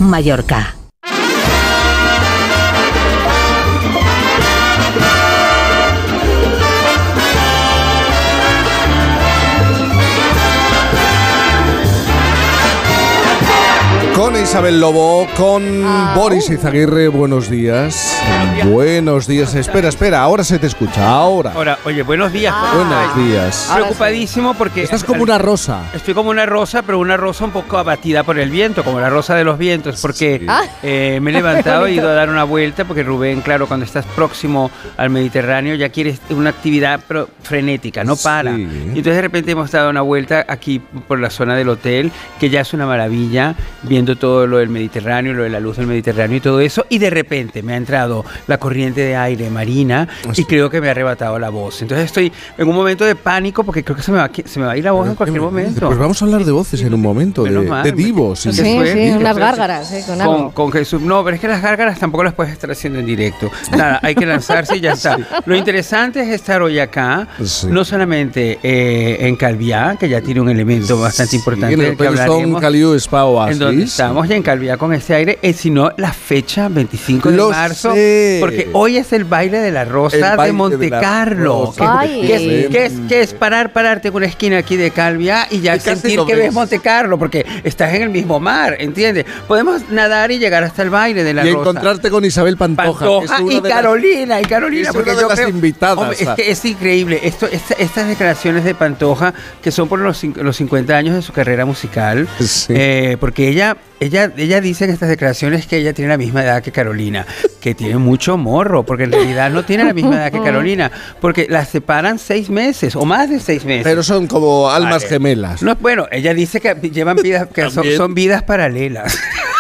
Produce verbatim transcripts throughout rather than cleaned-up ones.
Mallorca. Con Isabel Lobo, con ah, Boris Izaguirre, buenos días. Buenos días. Espera, espera, ahora se te escucha, ahora. Ahora, oye, buenos días. Ah, buenos días. Preocupadísimo porque... Estás como una rosa. Estoy como una rosa, pero una rosa un poco abatida por el viento, como la rosa de los vientos, porque sí. eh, me he levantado e he ido a dar una vuelta, porque Rubén, claro, cuando estás próximo al Mediterráneo ya quieres una actividad pero frenética, no para. Sí. Y entonces de repente hemos dado una vuelta aquí por la zona del hotel, que ya es una maravilla, viendo todo lo del Mediterráneo, lo de la luz del Mediterráneo y todo eso, y de repente me ha entrado la corriente de aire marina y creo que me ha arrebatado la voz. Entonces estoy en un momento de pánico porque creo que se me va, se me va a ir la voz en cualquier momento. Pues vamos a hablar de voces en un momento, de, mal, de divos. Sí, sí, sí, unas gárgaras, eh, con algo. Con, con Jesús. No, pero es que las gárgaras tampoco las puedes estar haciendo en directo. Nada, hay que lanzarse y ya está. Sí. Lo interesante es estar hoy acá, sí. no solamente eh, en Calviá, que ya tiene un elemento bastante sí, importante del que hablaremos, Caliu Spa en donde estamos ya en Calviá con este aire, eh, sino la fecha veinticinco de Lo marzo, sé. porque hoy es el baile de la Rosa de Monte Carlo. ¿Qué es, es, es parar, pararte en una esquina aquí de Calviá y ya sentir que ves Monte Carlo? Porque estás en el mismo mar, ¿entiendes? Podemos nadar y llegar hasta el baile de la y Rosa. Y encontrarte con Isabel Pantoja. Pantoja y Carolina, y Carolina. Es porque una de yo las creo, invitadas. Hombre, es que es increíble. Esto, esta, estas declaraciones de Pantoja, que son por los, los cincuenta años de su carrera musical, sí. eh, porque ella... Ella, ella dice en estas declaraciones que ella tiene la misma edad que Carolina, que tiene mucho morro, porque en realidad no tiene la misma edad que Carolina, porque las separan seis meses o más de seis meses. Pero son como almas vale. gemelas. No, bueno, ella dice que llevan vidas, que son, son vidas paralelas.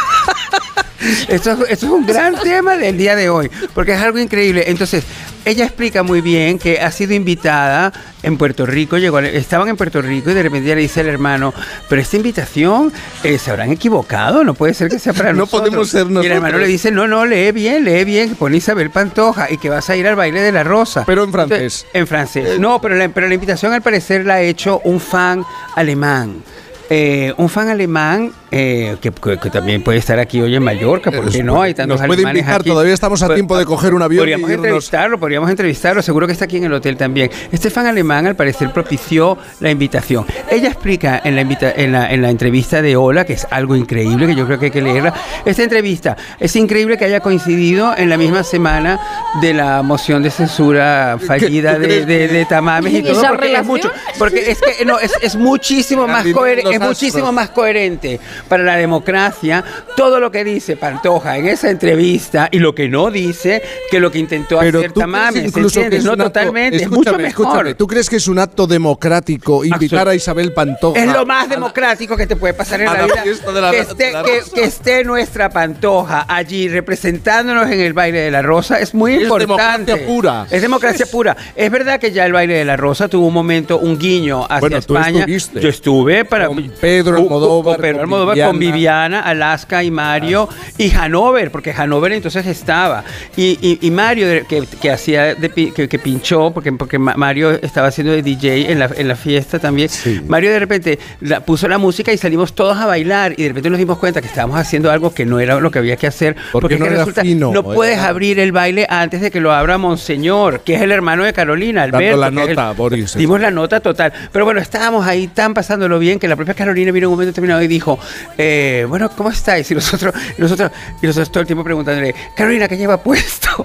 Esto, esto es un gran tema del día de hoy, porque es algo increíble. Entonces, ella explica muy bien que ha sido invitada en Puerto Rico, llegó, estaban en Puerto Rico y de repente ella le dice al hermano, pero esta invitación eh, se habrán equivocado, no puede ser que sea para no nosotros. No podemos ser nosotros. Y el hermano le dice, no, no, lee bien, lee bien, que pone Isabel Pantoja y que vas a ir al baile de la Rosa. Pero en francés. Entonces, en francés. No, pero la, pero la invitación al parecer la ha hecho un fan alemán. Eh, un fan alemán eh, que, que, que también puede estar aquí hoy en Mallorca, porque no hay tantos nos puede alemanes invitar, aquí. Todavía estamos a pues, tiempo de coger un avión. Podríamos y entrevistarlo, podríamos entrevistarlo, seguro que está aquí en el hotel también. Este fan alemán al parecer propició la invitación. Ella explica en la, invita, en la, en la entrevista de Hola, que es algo increíble, que yo creo que hay que leerla. Esta entrevista es increíble que haya coincidido en la misma semana de la moción de censura fallida de, de, de Tamames y todo, porque es mucho, porque es que no, es, es muchísimo más coherente. Es muchísimo más coherente para la democracia todo lo que dice Pantoja en esa entrevista y lo que no dice que lo que intentó Pero hacer Tamames, incluso que es no acto, totalmente, es mucho mejor. Escúchame, ¿tú crees que es un acto democrático invitar Absolut. a Isabel Pantoja? Es lo más democrático que te puede pasar en la, la vida, la, que, esté, la que, que esté nuestra Pantoja allí representándonos en el baile de la Rosa, es muy es importante. Es democracia pura. Es democracia es. pura. Es verdad que ya el baile de la Rosa tuvo un momento, un guiño hacia bueno, España. Estuviste. Yo estuve para Con Pedro Almodóvar, con, Pedro con, Almodóvar Viviana. con Viviana, Alaska y Mario ah. y Hanover, porque Hanover entonces estaba. Y, y, y Mario, que, que hacía de, que, que pinchó, porque, porque Mario estaba haciendo de D J en la, en la fiesta también. Sí. Mario de repente la, puso la música y salimos todos a bailar y de repente nos dimos cuenta que estábamos haciendo algo que no era lo que había que hacer. Porque, porque no, que resulta, fino, no puedes era. abrir el baile antes de que lo abra Monseñor, que es el hermano de Carolina, Alberto. Dando la nota, el, Boris. Dimos la nota total. Pero bueno, estábamos ahí tan pasándolo bien que la propia Carolina vino en un momento determinado y dijo, eh, bueno, ¿cómo estáis? Y nosotros, y nosotros, y nosotros todo el tiempo preguntándole, Carolina, ¿qué lleva puesto?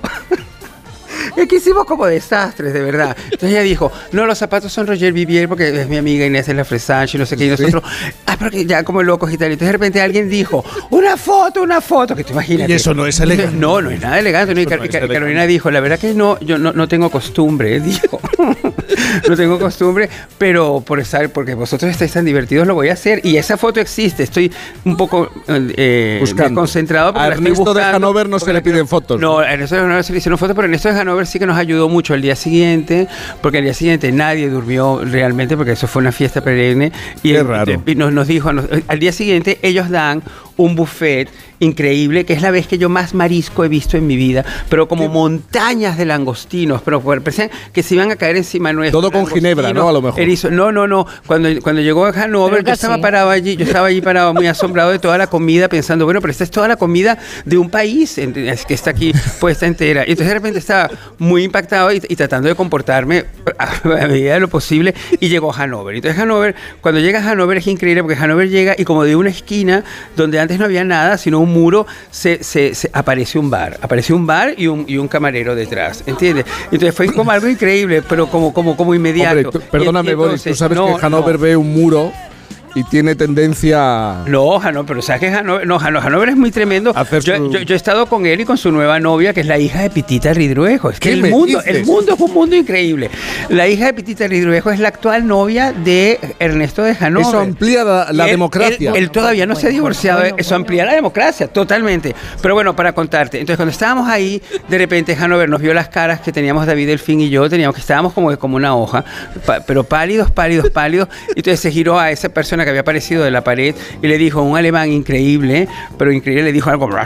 Y aquí hicimos como desastres, de verdad. Entonces ella dijo, no, los zapatos son Roger Vivier porque es mi amiga Inés de la Fresache y no sé qué. Y nosotros, ¿sí? ah, pero que ya como locos y tal. Entonces de repente alguien dijo, una foto, una foto, que te imaginas. Y eso no es elegante. No, no es nada elegante. No, y, Car- no es Carolina elegante. Dijo, la verdad que no, yo no, no tengo costumbre, dijo. No tengo costumbre, pero por estar, porque vosotros estáis tan divertidos, lo voy a hacer. Y esa foto existe. Estoy un poco eh, concentrado. A Ernesto de Hanover no se le piden fotos. No, a Ernesto de Hanover se le hicieron fotos, pero Ernesto de Hanover sí que nos ayudó mucho el día siguiente, porque el día siguiente nadie durmió realmente, porque eso fue una fiesta perenne. Y, Qué el, raro. y nos, nos dijo, nos, al día siguiente ellos dan un buffet increíble, que es la vez que yo más marisco he visto en mi vida, pero como ¿Qué? montañas de langostinos, pero parecían que se iban a caer encima nuestro. Todo con ginebra, ¿no? A lo mejor. Erizo. No, no, no. Cuando, cuando llegó a Hannover, yo estaba parado allí, yo estaba allí parado muy asombrado de toda la comida, pensando, bueno, pero esta es toda la comida de un país que está aquí puesta entera. Y entonces de repente estaba muy impactado y, y tratando de comportarme a medida de lo posible, y llegó a Hannover. Entonces Hannover, cuando llega a Hannover es increíble, porque Hannover llega y como de una esquina donde antes no había nada, sino un muro, se, se, se aparece un bar. Apareció un bar y un, y un camarero detrás, ¿entiendes? Entonces fue como algo increíble, pero como, como, como inmediato. Hombre, tú, perdóname, y, y entonces, Boris, tú sabes no, que Hannover no. ve un muro y tiene tendencia... No, Hannover, pero sabes que Hannover, no, Hannover es muy tremendo. Yo, su... yo, yo he estado con él y con su nueva novia, que es la hija de Pitita Ridruejo. Es que el mundo, el mundo es un mundo increíble. La hija de Pitita Ridruejo es la actual novia de Ernesto de Hannover. Eso amplía la, la él, democracia. Él, él todavía no bueno, se ha divorciado, bueno, bueno, eso amplía la democracia, totalmente. Pero bueno, para contarte, entonces cuando estábamos ahí, de repente Hannover nos vio las caras que teníamos David Delfín y yo, teníamos que estábamos como, como una hoja, pa, pero pálidos, pálidos, pálidos, y entonces se giró a esa persona que había aparecido de la pared y le dijo, un alemán increíble, pero increíble, le dijo algo,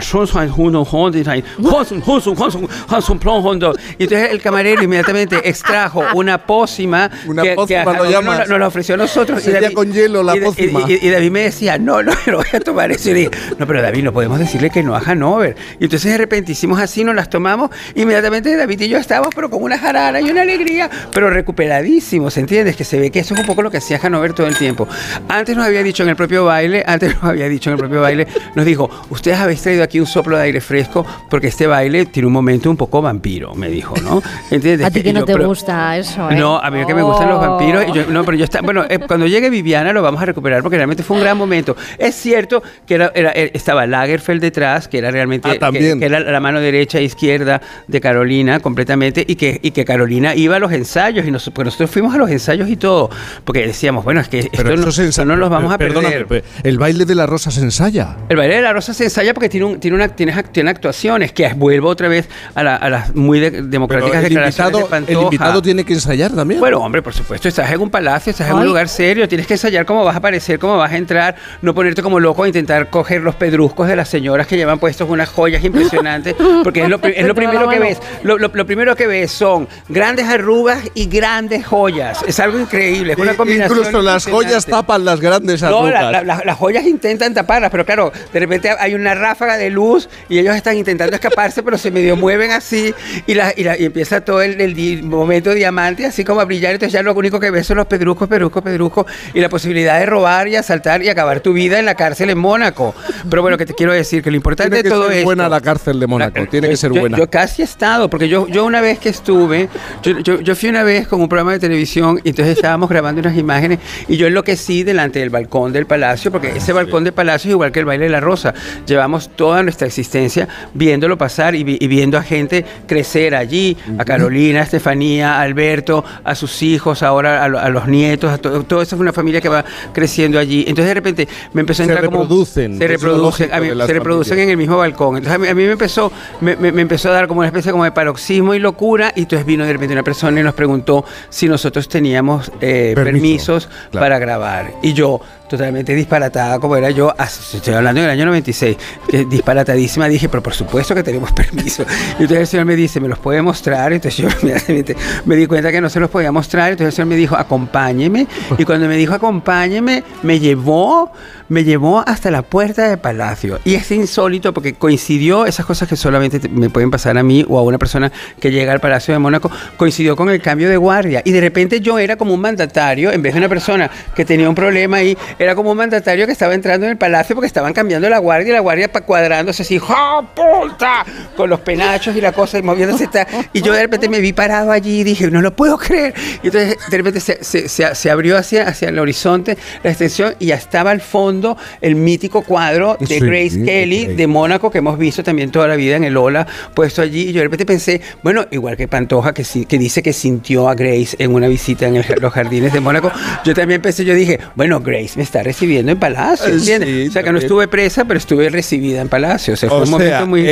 y entonces el camarero inmediatamente extrajo una pócima una que, pócima que nos, nos, nos la ofreció a nosotros, y David, con hielo la y, pócima. Y, y, y David me decía, no, no, no voy a tomar eso, y dije, no, pero David, no podemos decirle que no a Hannover. Y entonces de repente hicimos así, nos las tomamos, inmediatamente David y yo estábamos pero con una jarana y una alegría, pero recuperadísimos, ¿entiendes? Que se ve que eso es un poco lo que hacía Hannover todo el tiempo. Antes nos había dicho en el propio baile, antes nos había dicho en el propio baile, nos dijo, ustedes habéis traído aquí un soplo de aire fresco porque este baile tiene un momento un poco vampiro, me dijo, ¿no? ¿Entiendes? A ti que y no yo, te pero, gusta eso, ¿eh? No, a mí oh. que me gustan los vampiros, y yo, no, pero yo está, bueno, eh, cuando llegue Viviana lo vamos a recuperar porque realmente fue un gran momento. Es cierto que era, era, estaba Lagerfeld detrás, que era realmente, ah, que, que era la mano derecha e izquierda de Carolina completamente, y que, y que Carolina iba a los ensayos, y nos, pues nosotros fuimos a los ensayos y todo, porque decíamos, bueno, es que pero esto no, ensa- no los vamos a perdóname, perder. El baile de la rosa se ensaya. El baile de la rosa se ensaya porque tiene, un, tiene, una, tiene, tiene actuaciones, que vuelvo otra vez a, la, a las muy de, democráticas declaraciones de Pantoja. El invitado tiene que ensayar también. Bueno, hombre, por supuesto, estás en un palacio, estás Ay. en un lugar serio, tienes que ensayar cómo vas a aparecer, cómo vas a entrar, no ponerte como loco a intentar coger los pedruscos de las señoras que llevan puestos unas joyas impresionantes, porque es lo, es lo primero que ves. Lo, lo, lo primero que ves son grandes arrugas y grandes joyas. Es algo increíble, es una combinación. Incluso las joyas tapan las grandes arrugas. No, la, la, la, las joyas intentan taparlas, pero claro, de repente hay una ráfaga de luz y ellos están intentando escaparse, pero se medio mueven así y, la, y, la, y empieza todo el, el di, momento diamante así como a brillar. Entonces ya lo único que ves son los pedruscos, pedruscos, pedruscos y la posibilidad de robar y asaltar y acabar tu vida en la cárcel en Mónaco. Pero bueno, que te quiero decir que lo importante tiene de todo esto... Tiene que ser buena la cárcel de Mónaco, la, tiene que ser yo, buena. Yo casi he estado, porque yo, yo una vez que estuve, yo, yo, yo fui una vez con un programa de televisión y entonces estábamos grabando unas imágenes y yo enloquecí delante del balcón del palacio, porque ese balcón del palacio es igual que el baile de la rosa. Llevamos toda nuestra existencia viéndolo pasar y, vi, y viendo a gente crecer allí, a Carolina, a Estefanía, a Alberto, a sus hijos, ahora a, a los nietos, a todo, todo eso es una familia que va creciendo allí. Entonces de repente me empezó a entrar se reproducen, como... Se reproducen. A mí, se reproducen en el mismo balcón. Entonces a mí, a mí me empezó me, me, me empezó a dar como una especie como de paroxismo y locura, y entonces vino de repente una persona y nos preguntó si nosotros teníamos eh, Permiso, permisos claro. para grabar. Y yo, totalmente disparatada como era yo, estoy hablando en el año noventa y seis, que disparatadísima, dije, pero por supuesto que tenemos permiso. Y entonces el señor me dice, ¿me los puede mostrar? Entonces yo inmediatamente me di cuenta que no se los podía mostrar, entonces el señor me dijo, acompáñeme, y cuando me dijo acompáñeme, me llevó, me llevó hasta la puerta del palacio. Y es insólito porque coincidió, esas cosas que solamente me pueden pasar a mí o a una persona que llega al Palacio de Mónaco, coincidió con el cambio de guardia, y de repente yo era como un mandatario, en vez de una persona que tenía un problema ahí, era como un mandatario que estaba entrando en el palacio porque estaban cambiando la guardia y la guardia cuadrándose así, ¡ja, puta! Con los penachos y la cosa y moviéndose. Y yo de repente me vi parado allí y dije, no lo puedo creer. Y entonces de repente se, se, se, se abrió hacia, hacia el horizonte la extensión y ya estaba al fondo el mítico cuadro de sí, Grace Kelly okay. de Mónaco, que hemos visto también toda la vida en el Ola, puesto allí. Y yo de repente pensé, bueno, igual que Pantoja, que, que dice que sintió a Grace en una visita en el, los jardines de Mónaco, yo también pensé, yo dije, bueno, Grace me está recibiendo en Palacio, ¿entiendes? Sí, o sea, que no estuve presa, pero estuve recibida en Palacio. O sea, fue o un momento sea, muy...